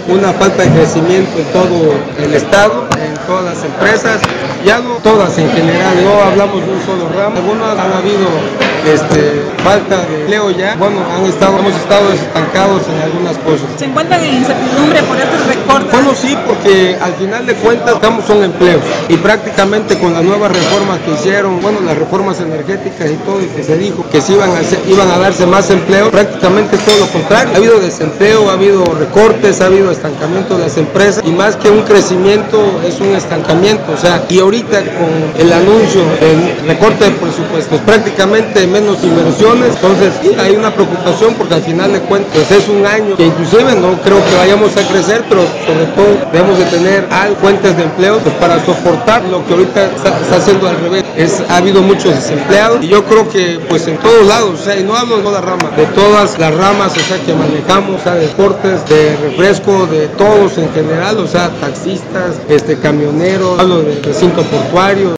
una falta de crecimiento en todo el estado, en todas las empresas, ya no todas en general, no hablamos de un solo ramo. Algunos han habido falta de empleo ya, hemos estado estancados en algunas cosas. ¿Se encuentran en incertidumbre por estos recortes? Bueno, sí, porque al final de cuentas son empleos y prácticamente con las nuevas reformas que hicieron, las reformas energéticas y todo, y que se dijo que se iban a darse más empleo, prácticamente todo lo contrario. Ha habido desempleo, ha habido recortes, ha habido estancamiento de las empresas y más que un crecimiento es un estancamiento, y ahorita con el anuncio del recorte de presupuestos, prácticamente menos inversiones, entonces hay una preocupación porque al final de cuentas es un año que inclusive no creo que vayamos a crecer, pero sobre todo debemos de tener fuentes de empleo para soportar lo que ahorita está haciendo al revés. Ha habido muchos desempleados y yo creo que en todos lados, y no hablo de toda rama, de todas las ramas que manejamos, de deportes, de refresco, de todos en general, taxistas, camioneros, hablo de recinto portuario.